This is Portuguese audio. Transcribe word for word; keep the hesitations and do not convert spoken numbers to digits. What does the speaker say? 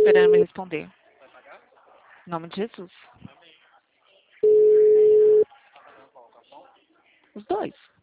esperando me responder. Em nome de Jesus. Os dois.